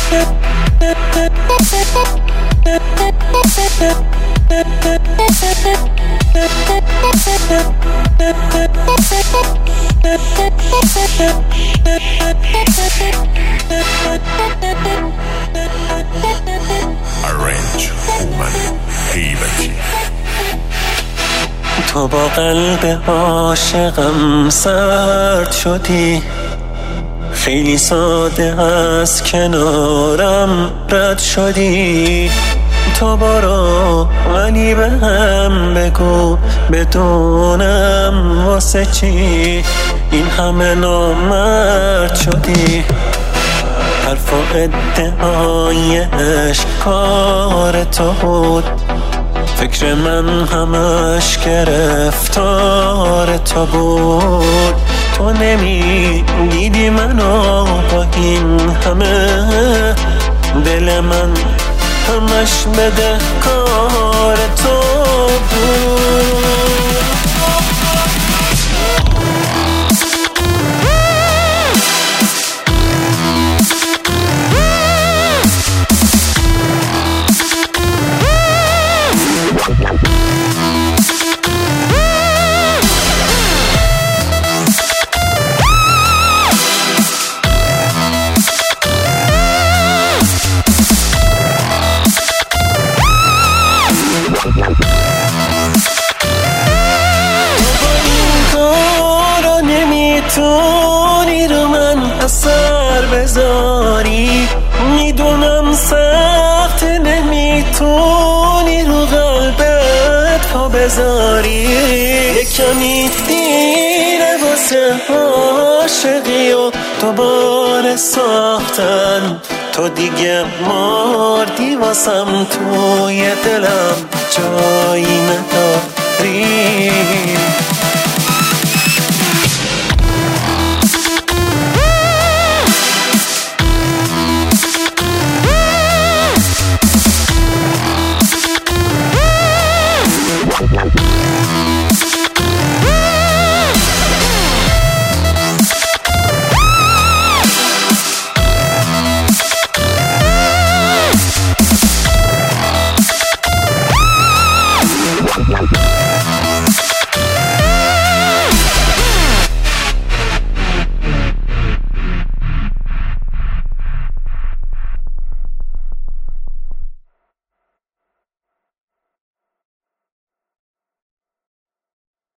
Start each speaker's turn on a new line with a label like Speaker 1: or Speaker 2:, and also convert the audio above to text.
Speaker 1: Arrange هومن هیبتی.
Speaker 2: تو با قلب عاشقم سرد شدی، خیلی ساده از کنارم رد شدی. تو برو ولی به هم بگو بدونم واسه چی این همه نامرد شدی. حرف و ادعای عشق کار تو بود، فکر من همش گرفتار تو بود. تو نمیدیدی منو با این همه، دل من همش بده کار تو بود. نمیتونی رو من اثر بذاری، میدونم سخت، نمیتونی رو قلبت پا بذاری. کمی دیره واسه عاشقی و دوباره ساختن، تو دیگه مردی واسم، توی دلم جایی نداری.